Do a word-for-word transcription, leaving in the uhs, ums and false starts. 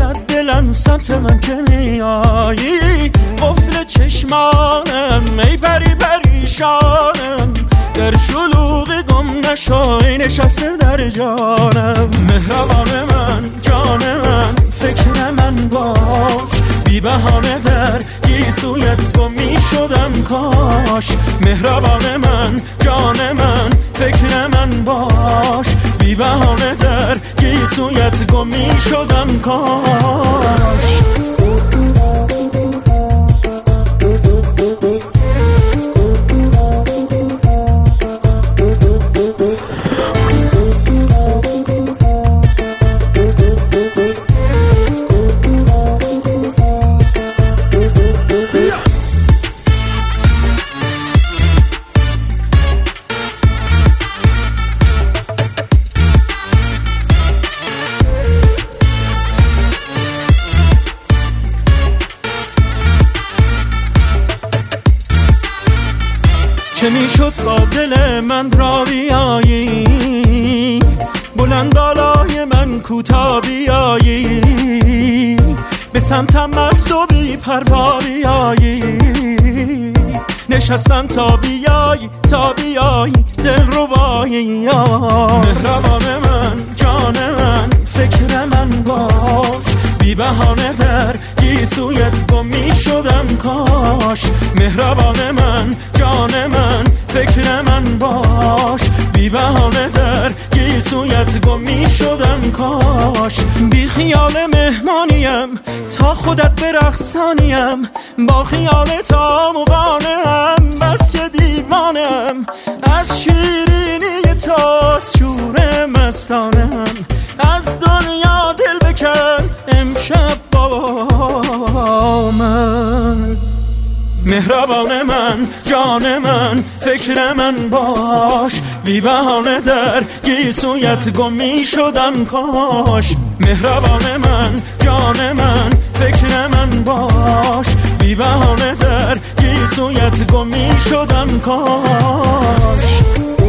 میزد دلم سمت من که میایی، قفل چشمانم ای پری پریشانم، در شلوغ گم نشای نشسته در جانم. مهربان من جان من فکر من باش، بی بهانه در گیسویت گم می شدم کاش. مهربان من جان من فکر من باش، بی بهانه در گیسویت گم می شدم کاش. چه میشد با دل من را بیایی، بلند بالای من کوتا بیایی، به سمتم مست و بی پروا بیایی، نشستم تا بیایی تا بیایی دل ربایی. مهربان من جان من فکر من باش، بی بهانه در گیسویت گم می شدم کاش. مهربان من جان من فکر من باش، بی بهانه در گیسویت گم می شدم کاش. بی خیال مهمانیم تا خودت برقصانیم، با خیال تا مقانم بس که دیوانم، از شیرینی تا شور مستانم، از دنیا دل بکن امشب با من. مهربان من جان من فکر من باش، بی بهانه در گیسویت گم می شدم کاش. مهربان من جان من فکر من باش، بی بهانه در گیسویت گم می شدم کاش.